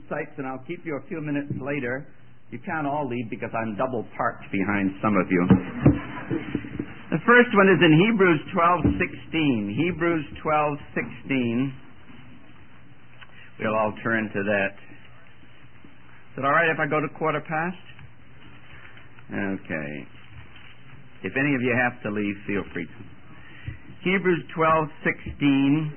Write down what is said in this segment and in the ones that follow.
sites, and I'll keep you a few minutes later. You can't all leave because I'm double parked behind some of you. The first one is in Hebrews 12:16. Hebrews 12:16. We'll all turn to that. Is it all right if I go to quarter past? Okay. If any of you have to leave, feel free to. Hebrews 12:16.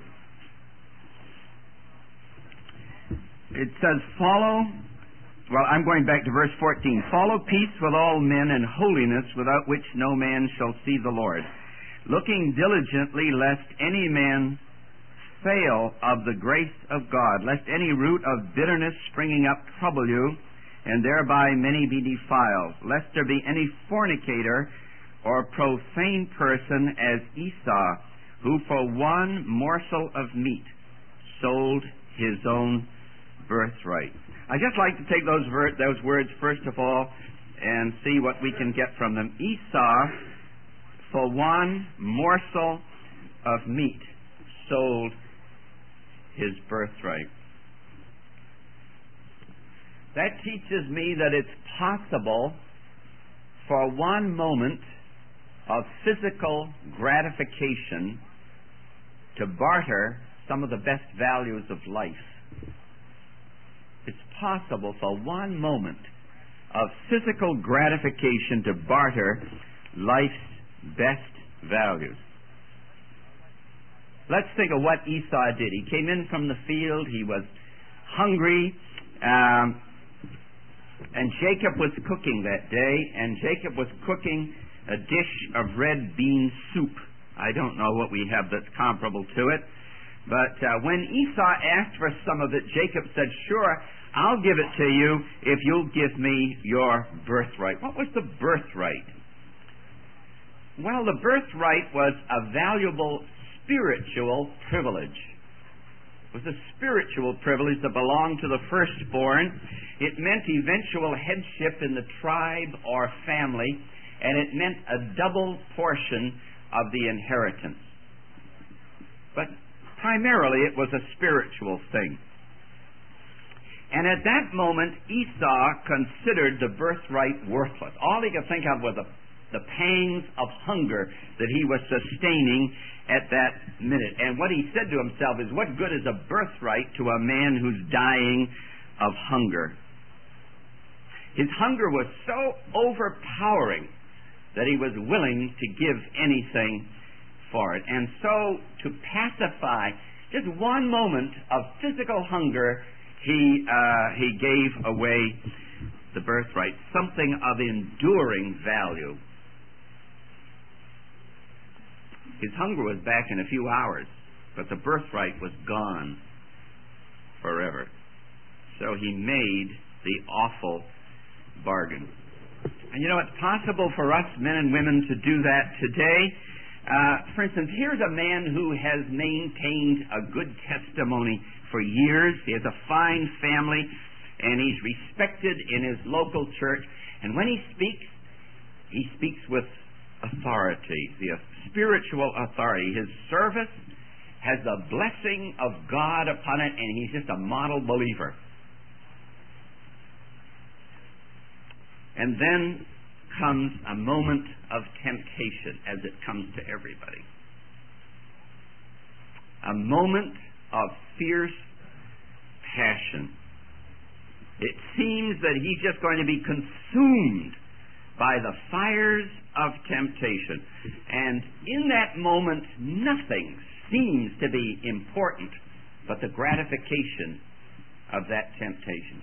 It says, I'm going back to verse 14. Follow peace with all men and holiness, without which no man shall see the Lord. Looking diligently, lest any man fail of the grace of God, lest any root of bitterness springing up trouble you, and thereby many be defiled, lest there be any fornicator or profane person as Esau, who for one morsel of meat sold his own birthright. I'd just like to take those words first of all and see what we can get from them. Esau, for one morsel of meat, sold his birthright. That teaches me that it's possible for one moment of physical gratification to barter some of the best values of life. It's possible for one moment of physical gratification to barter life's best values. Let's think of what Esau did. He came in from the field. He was hungry. And Jacob was cooking that day. And Jacob was cooking a dish of red bean soup. I don't know what we have that's comparable to it. But when Esau asked for some of it, Jacob said, "Sure, I'll give it to you if you'll give me your birthright." What was the birthright? Well, the birthright was a valuable spiritual privilege. It was a spiritual privilege that belonged to the firstborn. It meant eventual headship in the tribe or family, and it meant a double portion of the inheritance. But primarily it was a spiritual thing. And at that moment, Esau considered the birthright worthless. All he could think of was the pangs of hunger that he was sustaining at that minute. And what he said to himself is, what good is a birthright to a man who's dying of hunger? His hunger was so overpowering that he was willing to give anything for it. And so, to pacify just one moment of physical hunger, he gave away the birthright, something of enduring value. His hunger was back in a few hours, but the birthright was gone forever. So he made the awful bargain. And you know, it's possible for us men and women to do that today. For instance, here's a man who has maintained a good testimony for years. He has a fine family, and he's respected in his local church. And when he speaks with authority, the spiritual authority. His service has the blessing of God upon it, and he's just a model believer. And then comes a moment of temptation, as it comes to everybody. A moment of fierce passion. It seems that he's just going to be consumed by the fires of temptation. And in that moment, nothing seems to be important but the gratification of that temptation.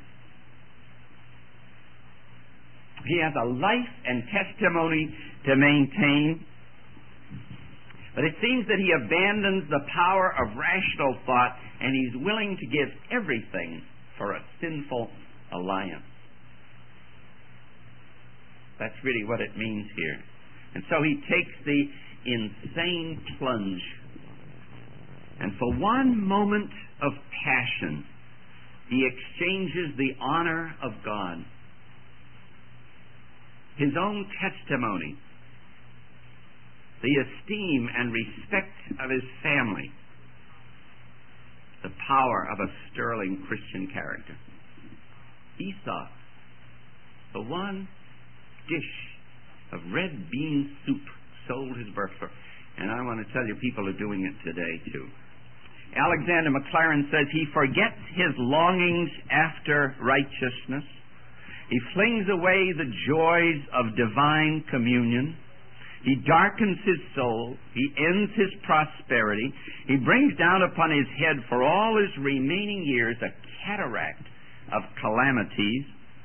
He has a life and testimony to maintain, but it seems that he abandons the power of rational thought, and he's willing to give everything for a sinful alliance. That's really what it means here. And so he takes the insane plunge. And for one moment of passion, he exchanges the honor of God, his own testimony, the esteem and respect of his family, the power of a sterling Christian character. Esau, for one dish of red bean soup, sold his birthright. And I want to tell you, people are doing it today too. Alexander Maclaren says he forgets his longings after righteousness. He flings away the joys of divine communion. He darkens his soul. He ends his prosperity. He brings down upon his head for all his remaining years a cataract of calamities.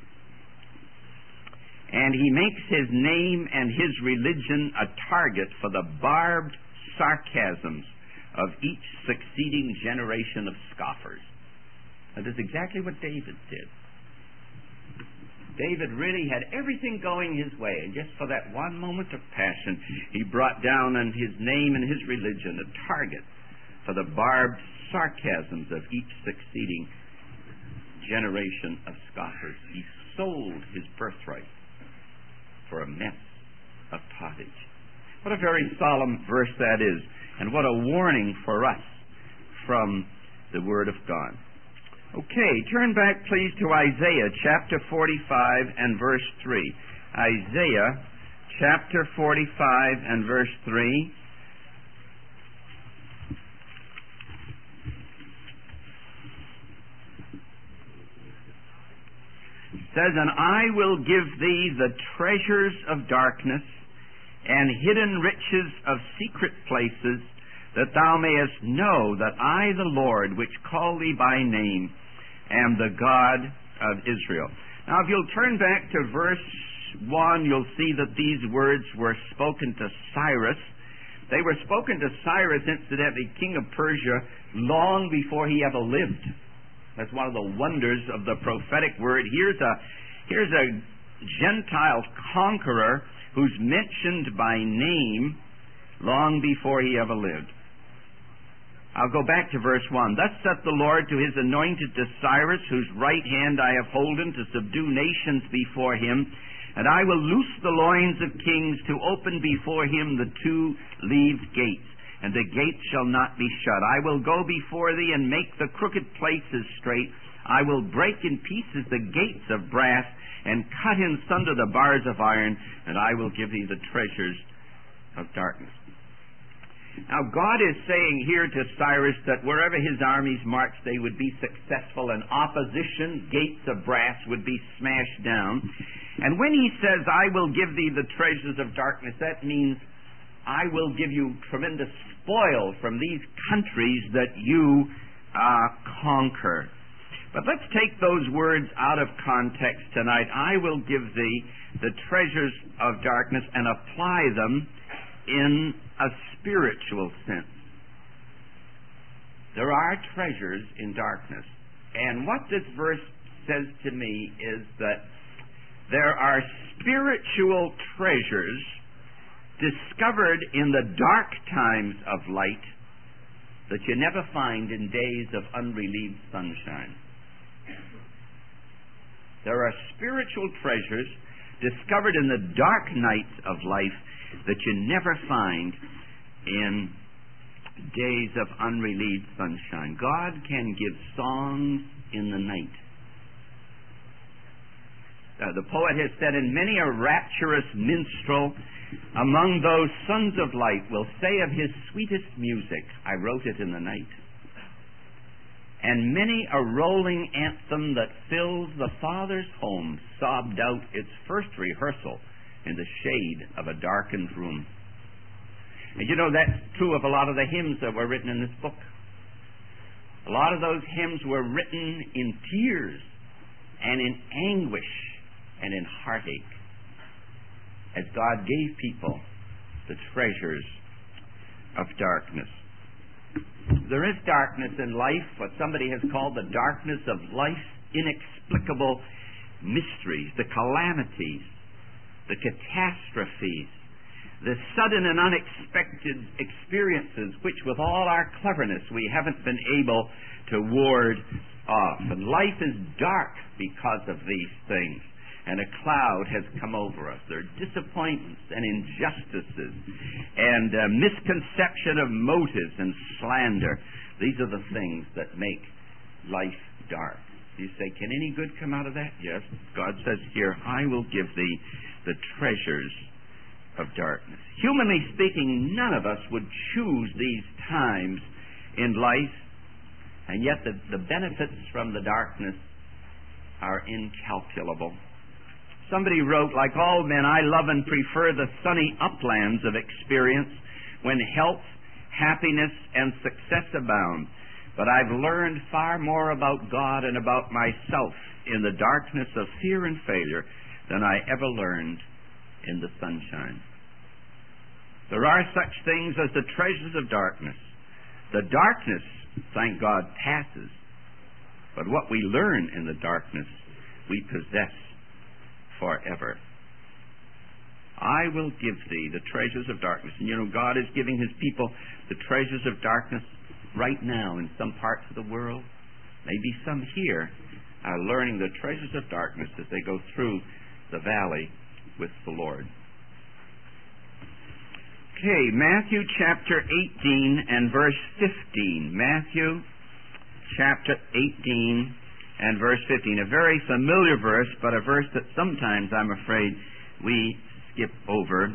And he makes his name and his religion a target for the barbed sarcasms of each succeeding generation of scoffers. That is exactly what David did. David really had everything going his way, and just for that one moment of passion, he brought down on his name and his religion a target for the barbed sarcasms of each succeeding generation of scoffers. He sold his birthright for a mess of pottage. What a very solemn verse that is, and what a warning for us from the Word of God. Okay, turn back please to Isaiah chapter 45 and verse 3. Isaiah chapter 45 and verse 3. It says, "And I will give thee the treasures of darkness and hidden riches of secret places, that thou mayest know that I, the Lord, which call thee by name, am the God of Israel." Now, if you'll turn back to verse 1, you'll see that these words were spoken to Cyrus. They were spoken to Cyrus, incidentally, king of Persia, long before he ever lived. That's one of the wonders of the prophetic word. Here's a Gentile conqueror who's mentioned by name long before he ever lived. I'll go back to verse 1. "Thus saith the Lord to his anointed, to Cyrus, whose right hand I have holden, to subdue nations before him. And I will loose the loins of kings, to open before him the two-leaved gates. And the gates shall not be shut. I will go before thee, and make the crooked places straight. I will break in pieces the gates of brass, and cut in sunder the bars of iron. And I will give thee the treasures of darkness." Now, God is saying here to Cyrus that wherever his armies marched, they would be successful, and opposition, gates of brass, would be smashed down. And when he says, "I will give thee the treasures of darkness," that means I will give you tremendous spoil from these countries that you conquer. But let's take those words out of context tonight. I will give thee the treasures of darkness, and apply them in a spiritual sense. There are treasures in darkness. And what this verse says to me is that there are spiritual treasures discovered in the dark times of light that you never find in days of unrelieved sunshine. There are spiritual treasures discovered in the dark nights of life that you never find in days of unrelieved sunshine. God can give songs in the night. The poet has said, "And many a rapturous minstrel among those sons of light will say of his sweetest music, I wrote it in the night. And many a rolling anthem that fills the Father's home sobbed out its first rehearsal in the shade of a darkened room." And you know, that's true of a lot of the hymns that were written in this book. A lot of those hymns were written in tears and in anguish and in heartache, as God gave people the treasures of darkness. There is darkness in life, what somebody has called the darkness of life's inexplicable mysteries, the calamities, the catastrophes, the sudden and unexpected experiences which, with all our cleverness, we haven't been able to ward off. And life is dark because of these things, and a cloud has come over us. There are disappointments and injustices and misconception of motives and slander. These are the things that make life dark. You say, can any good come out of that? Yes. God says here, I will give thee the treasures of darkness. Humanly speaking, none of us would choose these times in life, and yet the benefits from the darkness are incalculable. Somebody wrote, like all men, I love and prefer the sunny uplands of experience when health, happiness, and success abound. But I've learned far more about God and about myself in the darkness of fear and failure than I ever learned in the sunshine. There are such things as the treasures of darkness. The darkness, thank God, passes. But what we learn in the darkness, we possess forever. I will give thee the treasures of darkness. And you know, God is giving His people the treasures of darkness right now in some parts of the world. Maybe some here are learning the treasures of darkness as they go through the valley with the Lord. Okay, Matthew chapter 18 and verse 15. Matthew chapter 18 and verse 15. A very familiar verse, but a verse that sometimes, I'm afraid, we skip over.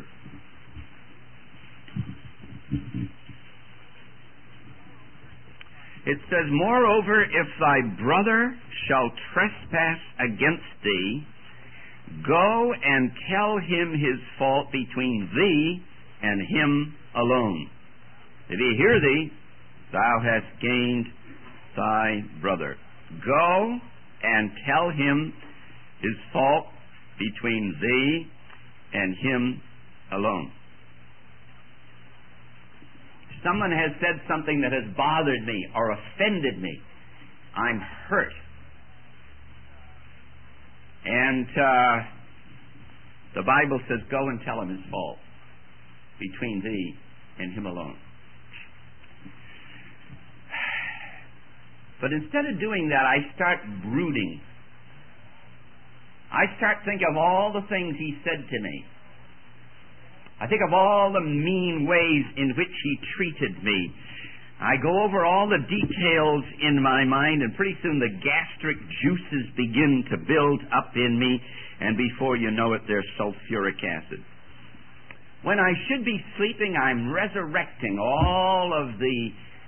It says, moreover, if thy brother shall trespass against thee, go and tell him his fault between thee and him alone. If he hear thee, thou hast gained thy brother. Go and tell him his fault between thee and him alone. Someone has said something that has bothered me or offended me. I'm hurt. And the Bible says, go and tell him his fault between thee and him alone. But instead of doing that, I start brooding. I start thinking of all the things he said to me. I think of all the mean ways in which he treated me. I go over all the details in my mind, and pretty soon the gastric juices begin to build up in me, and before you know it, there's sulfuric acid. When I should be sleeping, I'm resurrecting all of the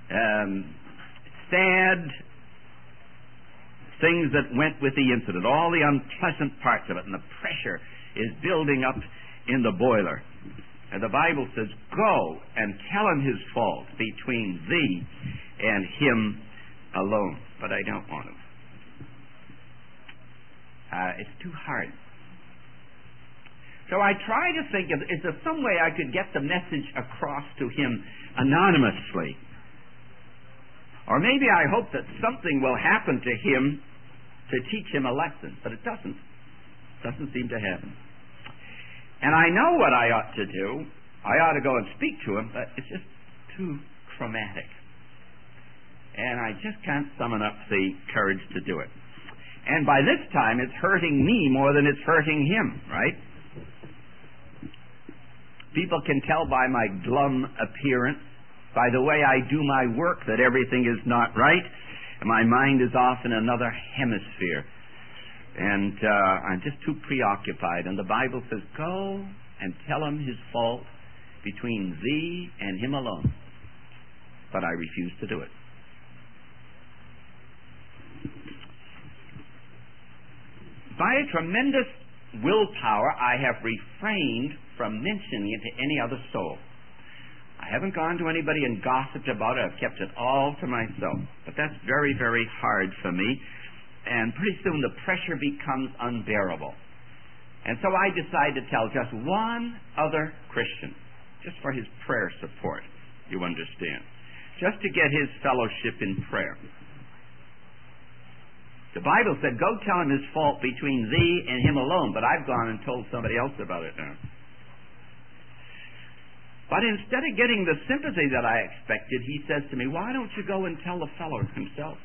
sad things that went with the incident, all the unpleasant parts of it, and the pressure is building up in the boiler. And the Bible says, go and tell him his fault between thee and him alone. But I don't want to. It's too hard. So I try to think of, is there some way I could get the message across to him anonymously? Or maybe I hope that something will happen to him to teach him a lesson. But it doesn't. It doesn't seem to happen. And I know what I ought to do. I ought to go and speak to him, but it's just too traumatic. And I just can't summon up the courage to do it. And by this time, it's hurting me more than it's hurting him, right? People can tell by my glum appearance, by the way I do my work, that everything is not right. And my mind is off in another hemisphere. And I'm just too preoccupied. And the Bible says, go and tell him his fault between thee and him alone. But I refuse to do it. By a tremendous willpower, I have refrained from mentioning it to any other soul. I haven't gone to anybody and gossiped about it. I've kept it all to myself. But that's very, very hard for me. And pretty soon the pressure becomes unbearable. And so I decide to tell just one other Christian, just for his prayer support, you understand, just to get his fellowship in prayer. The Bible said, go tell him his fault between thee and him alone, but I've gone and told somebody else about it now. But instead of getting the sympathy that I expected, he says to me, why don't you go and tell the fellow himself?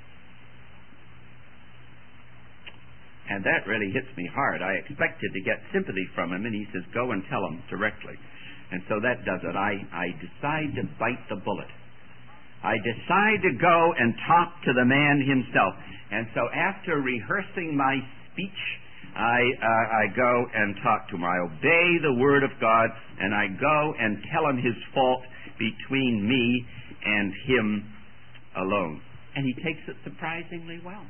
And that really hits me hard. I expected to get sympathy from him, and he says, go and tell him directly. And so that does it. I decide to bite the bullet. I decide to go and talk to the man himself. And so after rehearsing my speech, I go and talk to him. I obey the Word of God, and I go and tell him his fault between me and him alone. And he takes it surprisingly well.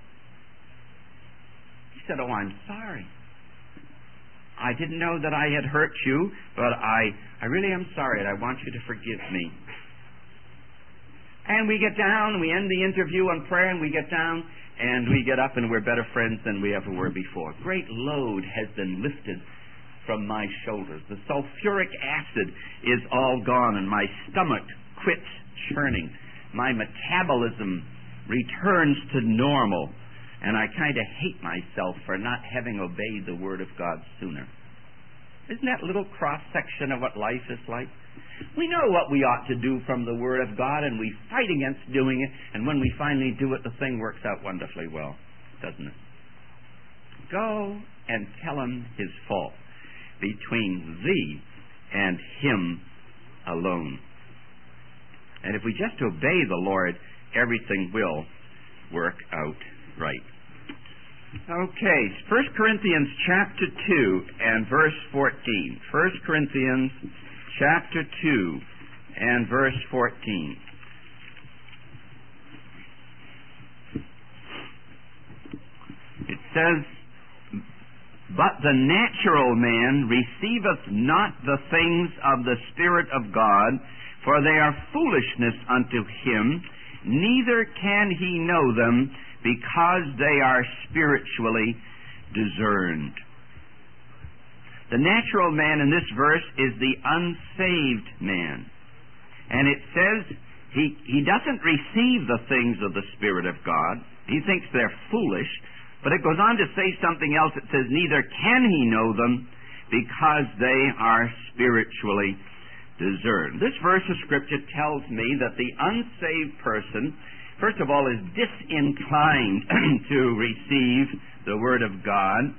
He said, "Oh, I'm sorry. I didn't know that I had hurt you, but I really am sorry, and I want you to forgive me." And we get down, we end the interview on prayer, and we get down, and we get up, and we're better friends than we ever were before. Great load has been lifted from my shoulders. The sulfuric acid is all gone, and my stomach quits churning. My metabolism returns to normal, and I kind of hate myself for not having obeyed the Word of God sooner. Isn't that a little cross-section of what life is like? We know what we ought to do from the Word of God, and we fight against doing it, and when we finally do it, the thing works out wonderfully well, doesn't it? Go and tell him his fault between thee and him alone. And if we just obey the Lord, everything will work out right. Okay, 1 Corinthians chapter 2 and verse 14. 1 Corinthians chapter 2 and verse 14. It says, "But the natural man receiveth not the things of the Spirit of God, for they are foolishness unto him, neither can he know them, because they are spiritually discerned." The natural man in this verse is the unsaved man. And it says he doesn't receive the things of the Spirit of God. He thinks they're foolish. But it goes on to say something else. It says, neither can he know them, because they are spiritually discerned. This verse of Scripture tells me that the unsaved person, first of all, is disinclined to receive the Word of God.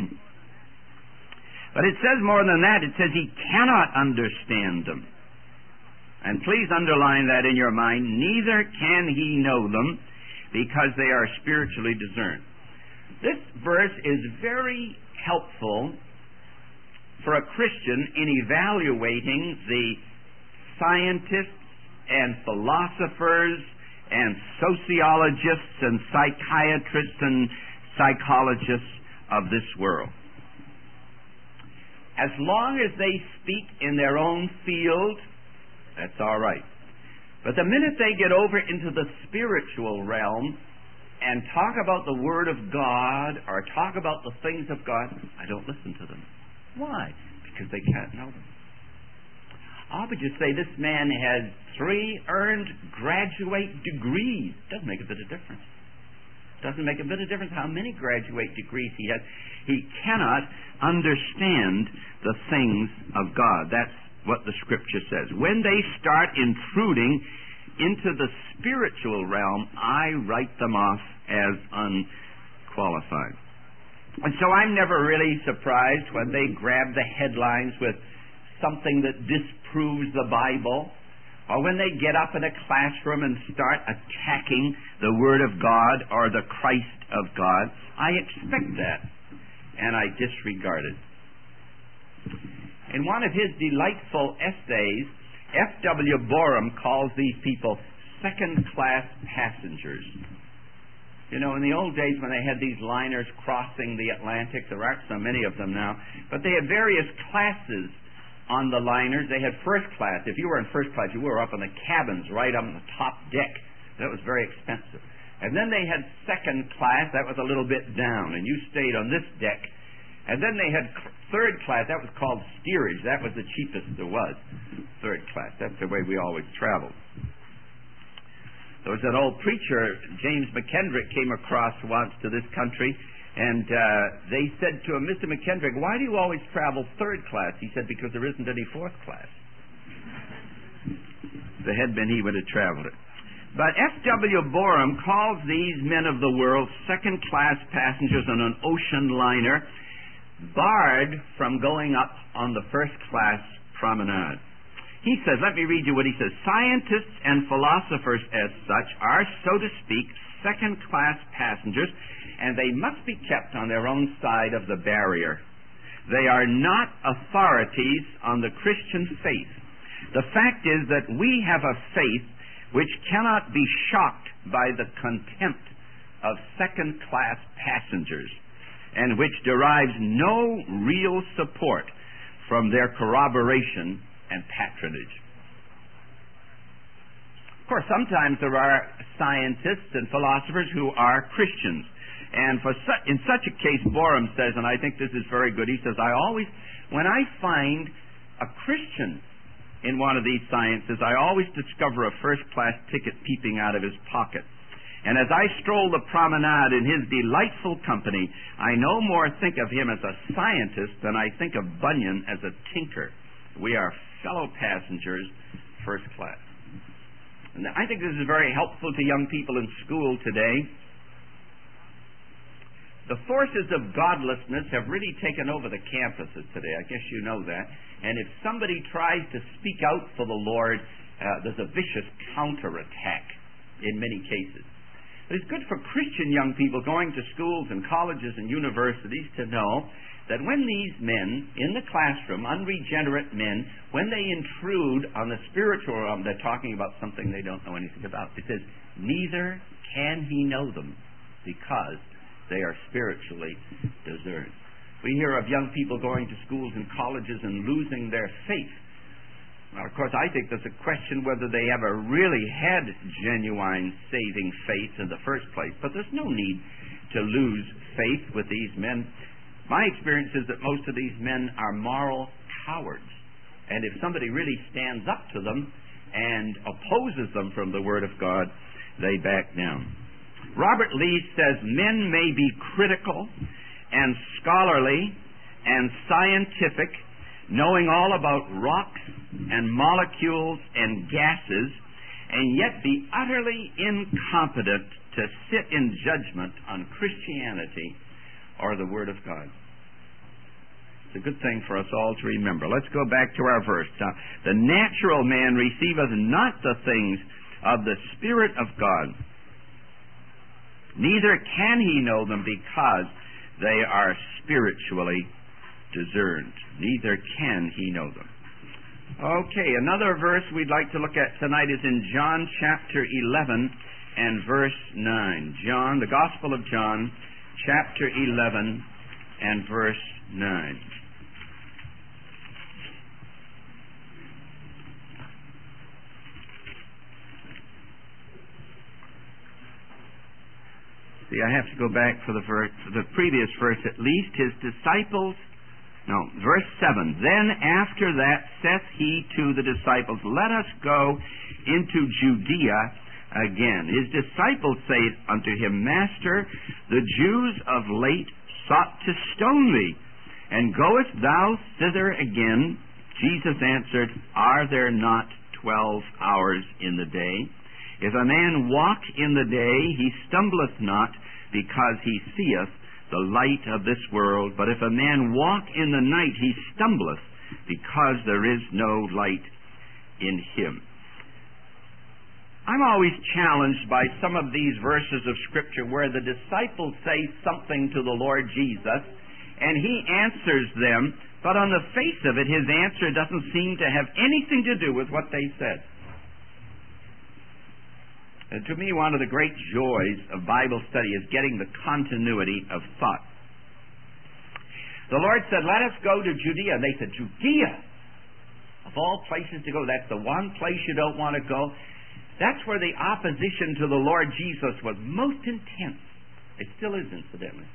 But it says more than that. It says he cannot understand them. And please underline that in your mind. Neither can he know them, because they are spiritually discerned. This verse is very helpful for a Christian in evaluating the scientists and philosophers and sociologists and psychiatrists and psychologists of this world. As long as they speak in their own field, that's all right. But the minute they get over into the spiritual realm and talk about the Word of God or talk about the things of God, I don't listen to them. Why? Because they can't know them. I would just say this man has 3 earned graduate degrees. Doesn't make a bit of difference. Doesn't make a bit of difference how many graduate degrees he has. He cannot understand the things of God. That's what the Scripture says. When they start intruding into the spiritual realm, I write them off as unqualified. And so I'm never really surprised when they grab the headlines with something that disproves the Bible, or when they get up in a classroom and start attacking the Word of God or the Christ of God. I expect that, and I disregard it. In one of his delightful essays, F.W. Borum calls these people second-class passengers. You know, in the old days when they had these liners crossing the Atlantic, there aren't so many of them now, but they had various classes on the liners. They had first class. If you were in first class, you were up in the cabins, right on the top deck. That was very expensive. And then they had second class. That was a little bit down, and you stayed on this deck. And then they had third class. That was called steerage. That was the cheapest there was, third class. That's the way we always traveled. There was an old preacher, James McKendrick, came across once to this country, and they said to him, Mr. McKendrick, why do you always travel third class? He said, because there isn't any fourth class. If there had been, he would have traveled it. But F.W. Borum calls these men of the world second-class passengers on an ocean liner, barred from going up on the first-class promenade. He says, let me read you what he says. Scientists and philosophers as such are, so to speak, second-class passengers, and they must be kept on their own side of the barrier. They are not authorities on the Christian faith. The fact is that we have a faith which cannot be shocked by the contempt of second-class passengers, and which derives no real support from their corroboration and patronage. Of course, sometimes there are scientists and philosophers who are Christians. And in such a case, Borum says, and I think this is very good, he says, when I find a Christian in one of these sciences, I always discover a first-class ticket peeping out of his pocket. And as I stroll the promenade in his delightful company, I no more think of him as a scientist than I think of Bunyan as a tinker. We are fellow passengers, first class. And I think this is very helpful to young people in school today. The forces of godlessness have really taken over the campuses today. I guess you know that. And if somebody tries to speak out for the Lord, there's a vicious counterattack in many cases. But it's good for Christian young people going to schools and colleges and universities to know that when these men in the classroom, unregenerate men, when they intrude on the spiritual realm, they're talking about something they don't know anything about. It says, neither can he know them because they are spiritually discerned. We hear of young people going to schools and colleges and losing their faith. Now, of course, I think there's a question whether they ever really had genuine saving faith in the first place. But there's no need to lose faith with these men. My experience is that most of these men are moral cowards. And if somebody really stands up to them and opposes them from the Word of God, they back down. Robert Lee says men may be critical and scholarly and scientific, knowing all about rocks and molecules and gases, and yet be utterly incompetent to sit in judgment on Christianity or the Word of God. It's a good thing for us all to remember. Let's go back to our verse. The natural man receiveth not the things of the Spirit of God, neither can he know them because they are spiritually discerned. Neither can he know them. Okay, another verse we'd like to look at tonight is in John chapter 11 and verse 9. John, the Gospel of John, chapter 11 and verse 9. See, I have to go back for the previous verse at least. Verse 7. Then after that saith he to the disciples, let us go into Judea again. His disciples say unto him, Master, the Jews of late sought to stone thee, and goest thou thither again? Jesus answered, Are there not 12 hours in the day? If a man walk in the day, he stumbleth not, because he seeth the light of this world. But if a man walk in the night, he stumbleth, because there is no light in him. I'm always challenged by some of these verses of Scripture where the disciples say something to the Lord Jesus, and he answers them, but on the face of it, his answer doesn't seem to have anything to do with what they said. And to me, one of the great joys of Bible study is getting the continuity of thought. The Lord said, let us go to Judea. And they said, Judea? Of all places to go, that's the one place you don't want to go. That's where the opposition to the Lord Jesus was most intense. It still is, incidentally.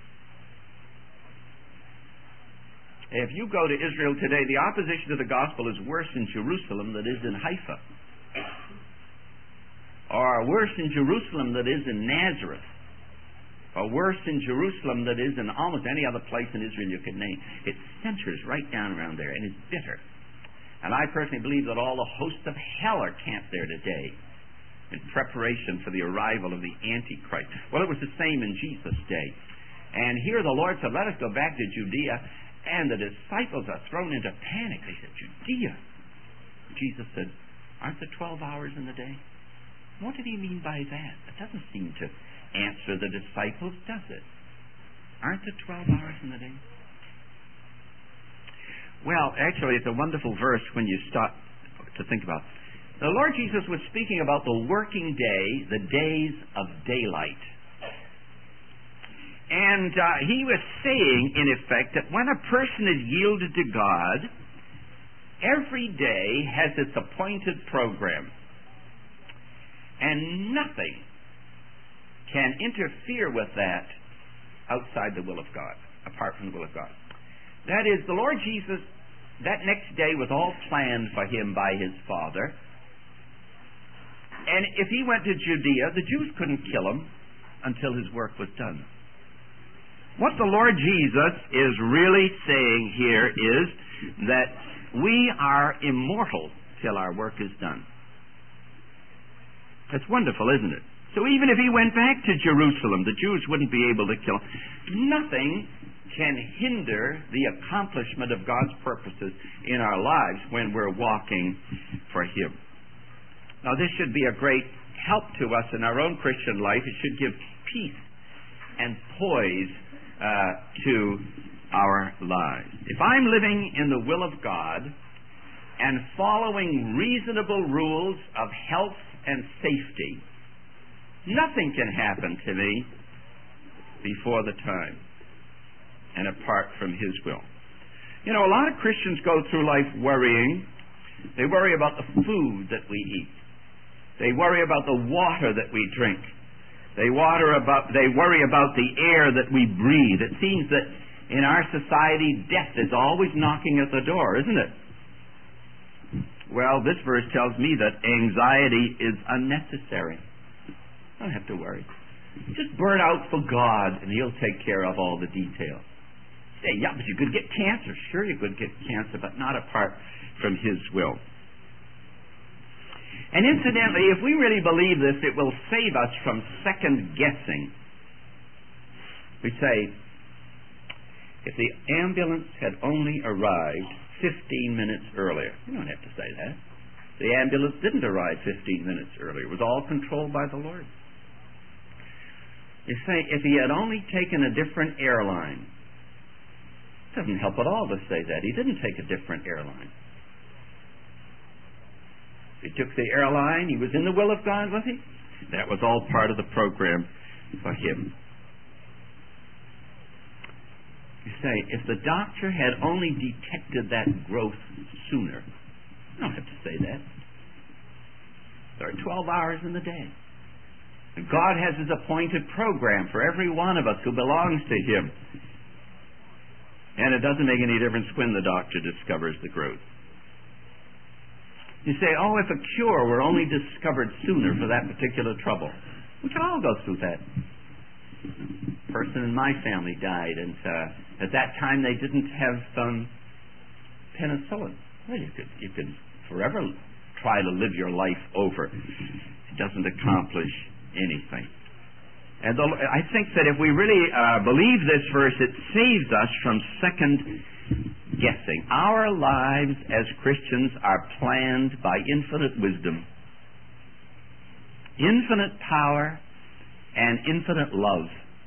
If you go to Israel today, the opposition to the gospel is worse in Jerusalem than it is in Haifa. Or worse in Jerusalem than it is in Nazareth. Or worse in Jerusalem than it is in almost any other place in Israel you could name. It centers right down around there, and it's bitter. And I personally believe that all the hosts of hell are camped there today in preparation for the arrival of the Antichrist. Well, it was the same in Jesus' day. And here the Lord said, let us go back to Judea. And the disciples are thrown into panic. They said, Judea? Jesus said, aren't there 12 hours in the day? What did he mean by that? It doesn't seem to answer the disciples, does it? Aren't there 12 hours in the day? Well, actually, it's a wonderful verse when you start to think about it. The Lord Jesus was speaking about the working day, the days of daylight. And he was saying, in effect, that when a person is yielded to God, every day has its appointed program. And nothing can interfere with that outside the will of God, apart from the will of God. That is, the Lord Jesus, that next day was all planned for him by his Father. And if he went to Judea, the Jews couldn't kill him until his work was done. What the Lord Jesus is really saying here is that we are immortal till our work is done. That's wonderful, isn't it? So even if he went back to Jerusalem, the Jews wouldn't be able to kill him. Nothing can hinder the accomplishment of God's purposes in our lives when we're walking for him. Now, this should be a great help to us in our own Christian life. It should give peace and poise to our lives. If I'm living in the will of God and following reasonable rules of health and safety, nothing can happen to me before the time and apart from his will. You know, a lot of Christians go through life worrying. They worry about the food that we eat. They worry about the water that we drink. They worry about the air that we breathe. It seems that in our society, death is always knocking at the door, isn't it? Well, this verse tells me that anxiety is unnecessary. Don't have to worry. Just burn out for God, and he'll take care of all the details. Say, yeah, but you could get cancer. Sure, you could get cancer, but not apart from his will. And incidentally, if we really believe this, it will save us from second guessing. We say, if the ambulance had only arrived 15 minutes earlier. You don't have to say that. The ambulance didn't arrive 15 minutes earlier. It was all controlled by the Lord. You say, if he had only taken a different airline. It doesn't help at all to say that. He didn't take a different airline. He took the airline. He was in the will of God, was he? That was all part of the program for him. You say, if the doctor had only detected that growth sooner. You don't have to say that. There are 12 hours in the day. And God has his appointed program for every one of us who belongs to him. And it doesn't make any difference when the doctor discovers the growth. You say, oh, if a cure were only discovered sooner for that particular trouble. We can all go through that. A person in my family died, and at that time they didn't have penicillin. Well, you could forever try to live your life over. It doesn't accomplish anything. And I think that if we really believe this verse, it saves us from second guessing. Our lives as Christians are planned by infinite wisdom, infinite power, and infinite love.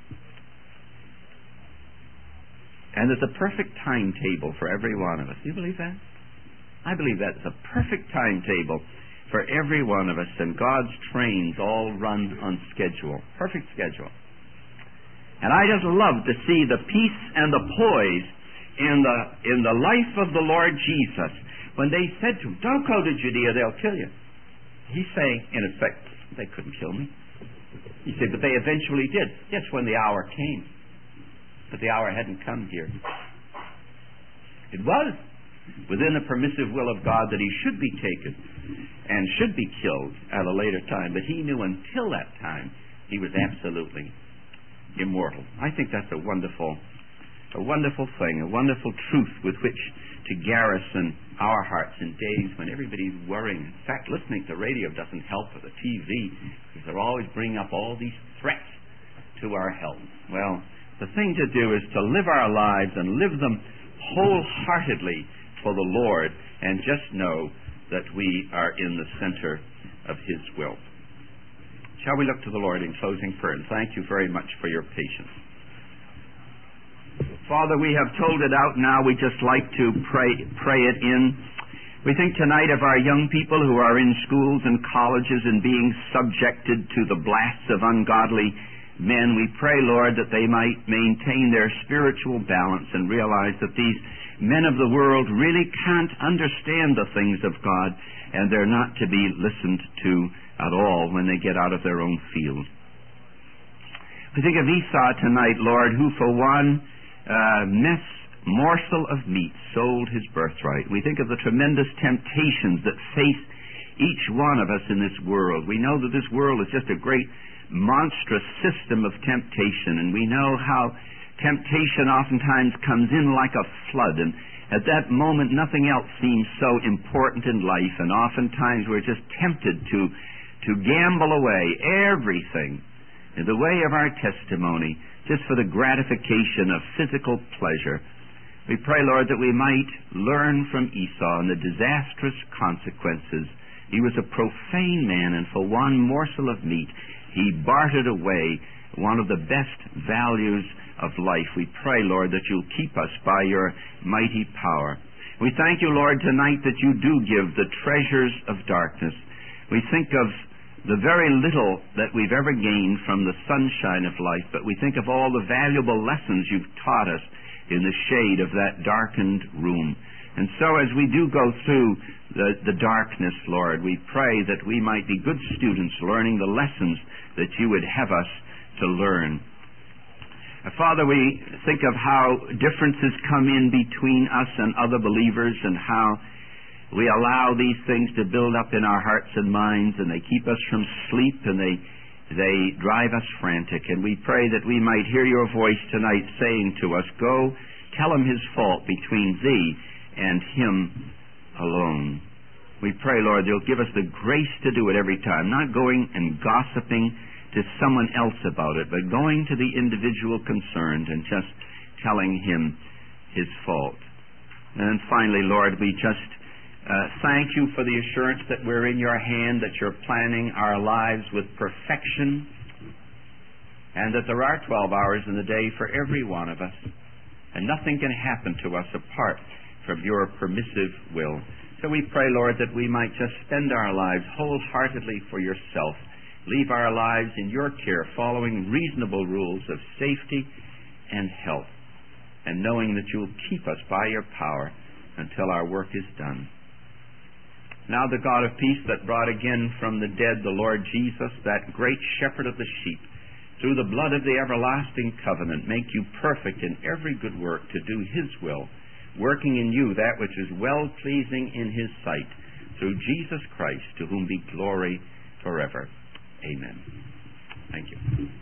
And there's a perfect timetable for every one of us. Do you believe that? I believe that's a perfect timetable for every one of us, and God's trains all run on schedule. Perfect schedule. And I just love to see the peace and the poise in the life of the Lord Jesus. When they said to him, don't go to Judea, they'll kill you. He's saying, in effect, they couldn't kill me. He said, but they eventually did. Yes, when the hour came. But the hour hadn't come here. It was within the permissive will of God that he should be taken and should be killed at a later time. But he knew until that time he was absolutely immortal. I think that's a wonderful thing, a wonderful truth with which to garrison our hearts in days when everybody's worrying. In fact, listening to radio doesn't help, or the TV, because they're always bringing up all these threats to our health. Well, the thing to do is to live our lives and live them wholeheartedly for the Lord, and just know that we are in the center of His will. Shall we look to the Lord in closing prayer? And thank you very much for your patience. Father, we have told it out now. We just like to pray it in. We think tonight of our young people who are in schools and colleges and being subjected to the blasts of ungodly men. We pray, Lord, that they might maintain their spiritual balance and realize that these men of the world really can't understand the things of God, and they're not to be listened to at all when they get out of their own field. We think of Esau tonight, Lord, who for one morsel of meat sold his birthright. We think of the tremendous temptations that face each one of us in this world. We know that this world is just a great monstrous system of temptation, and we know how temptation oftentimes comes in like a flood, and at that moment nothing else seems so important in life, and oftentimes we're just tempted to gamble away everything in the way of our testimony just for the gratification of physical pleasure. We pray, Lord, that we might learn from Esau and the disastrous consequences. He was a profane man, and for one morsel of meat he bartered away one of the best values of life. We pray, Lord, that you'll keep us by your mighty power. We thank you, Lord, tonight that you do give the treasures of darkness. We think of the very little that we've ever gained from the sunshine of life, but we think of all the valuable lessons you've taught us in the shade of that darkened room. And so as we do go through the darkness, Lord, we pray that we might be good students learning the lessons that you would have us to learn. Father, we think of how differences come in between us and other believers, and how we allow these things to build up in our hearts and minds, and they keep us from sleep, and they drive us frantic. And we pray that we might hear your voice tonight saying to us, go tell him his fault between thee and him alone. We pray, Lord, you'll give us the grace to do it every time, not going and gossiping to someone else about it, but going to the individual concerned and just telling him his fault. And finally, Lord, we just thank you for the assurance that we're in your hand, that you're planning our lives with perfection, and that there are 12 hours in the day for every one of us, and nothing can happen to us apart from your permissive will. So we pray, Lord, that we might just spend our lives wholeheartedly for yourself, leave our lives in your care, following reasonable rules of safety and health, and knowing that you'll keep us by your power until our work is done. Now the God of peace that brought again from the dead the Lord Jesus, that great shepherd of the sheep, through the blood of the everlasting covenant, make you perfect in every good work to do his will, working in you that which is well-pleasing in his sight, through Jesus Christ, to whom be glory forever. Amen. Thank you.